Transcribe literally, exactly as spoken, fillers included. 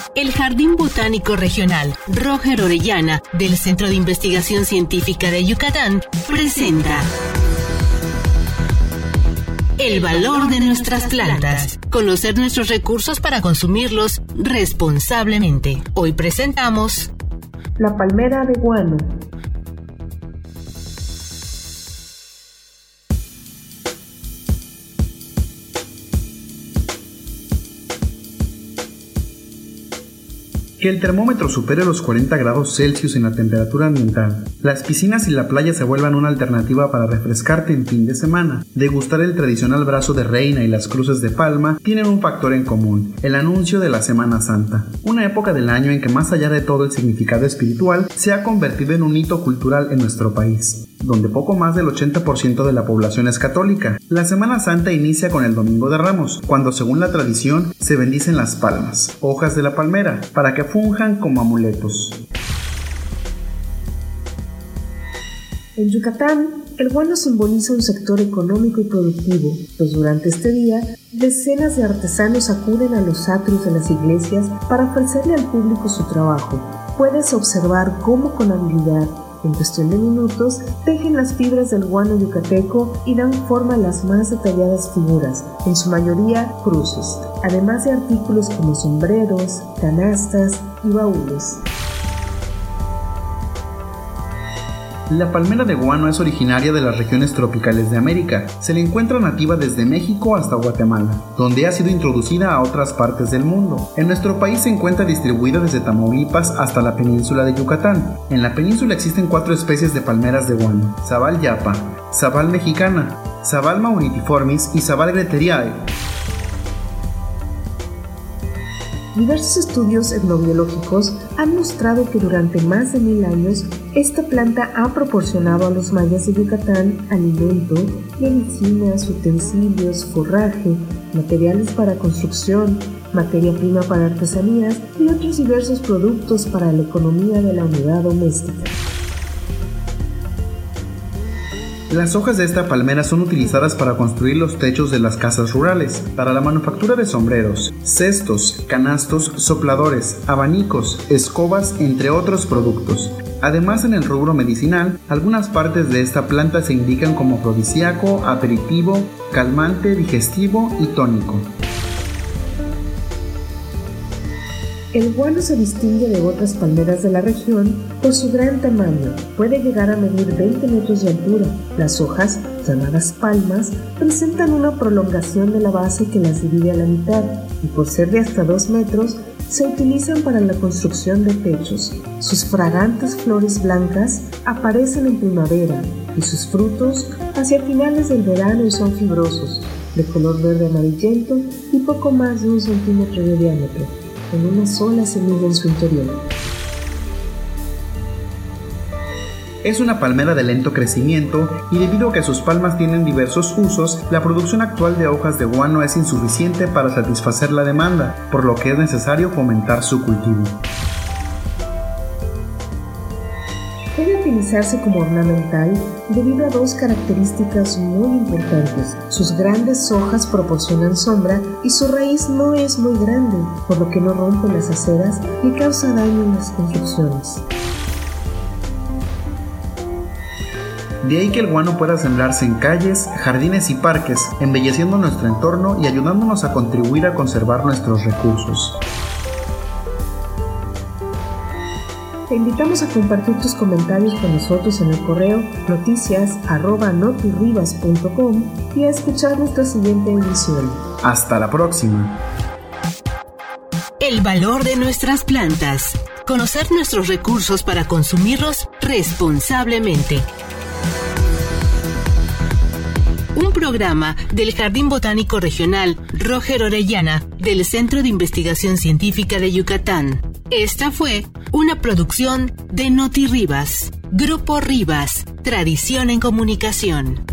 El Jardín Botánico Regional Roger Orellana del Centro de Investigación Científica de Yucatán presenta El valor de nuestras plantas. Conocer nuestros recursos para consumirlos responsablemente. Hoy presentamos la palmera de guano. Que el termómetro supere los cuarenta grados Celsius en la temperatura ambiental, las piscinas y la playa se vuelvan una alternativa para refrescarte en fin de semana, degustar el tradicional brazo de reina y las cruces de palma tienen un factor en común, el anuncio de la Semana Santa, una época del año en que más allá de todo el significado espiritual, se ha convertido en un hito cultural en nuestro país, donde poco más del ochenta por ciento de la población es católica. La Semana Santa inicia con el Domingo de Ramos, cuando según la tradición se bendicen las palmas, hojas de la palmera, para que funjan como amuletos. En Yucatán, el guano simboliza un sector económico y productivo, pues durante este día, decenas de artesanos acuden a los atrios de las iglesias para ofrecerle al público su trabajo. Puedes observar cómo con habilidad, en cuestión de minutos, tejen las fibras del guano yucateco y dan forma a las más detalladas figuras, en su mayoría cruces, además de artículos como sombreros, canastas y baúles. La palmera de guano es originaria de las regiones tropicales de América. Se le encuentra nativa desde México hasta Guatemala, donde ha sido introducida a otras partes del mundo. En nuestro país se encuentra distribuida desde Tamaulipas hasta la península de Yucatán. En la península existen cuatro especies de palmeras de guano: Sabal yapa, Sabal mexicana, Sabal mauritiformis y Sabal greteriae. Diversos estudios etnobiológicos han mostrado que durante más de mil años esta planta ha proporcionado a los mayas de Yucatán alimento, medicinas, utensilios, forraje, materiales para construcción, materia prima para artesanías y otros diversos productos para la economía de la unidad doméstica. Las hojas de esta palmera son utilizadas para construir los techos de las casas rurales, para la manufactura de sombreros, cestos, canastos, sopladores, abanicos, escobas, entre otros productos. Además, en el rubro medicinal, algunas partes de esta planta se indican como afrodisíaco, aperitivo, calmante, digestivo y tónico. El guano se distingue de otras palmeras de la región por su gran tamaño. Puede llegar a medir veinte metros de altura. Las hojas, llamadas palmas, presentan una prolongación de la base que las divide a la mitad y por ser de hasta dos metros, se utilizan para la construcción de techos. Sus fragantes flores blancas aparecen en primavera y sus frutos hacia finales del verano y son fibrosos, de color verde amarillento y poco más de un centímetro de diámetro, con una sola semilla en su interior. Es una palmera de lento crecimiento y debido a que sus palmas tienen diversos usos, la producción actual de hojas de guano es insuficiente para satisfacer la demanda, por lo que es necesario fomentar su cultivo. Puede utilizarse como ornamental debido a dos características muy importantes. Sus grandes hojas proporcionan sombra y su raíz no es muy grande, por lo que no rompe las aceras ni causa daño en las construcciones. De ahí que el guano pueda sembrarse en calles, jardines y parques, embelleciendo nuestro entorno y ayudándonos a contribuir a conservar nuestros recursos. Te invitamos a compartir tus comentarios con nosotros en el correo noticias arroba notirribas punto com y a escuchar nuestra siguiente emisión. Hasta la próxima. El valor de nuestras plantas. Conocer nuestros recursos para consumirlos responsablemente. Un programa del Jardín Botánico Regional Roger Orellana del Centro de Investigación Científica de Yucatán. Esta fue una producción de Noti Rivas. Grupo Rivas, tradición en comunicación.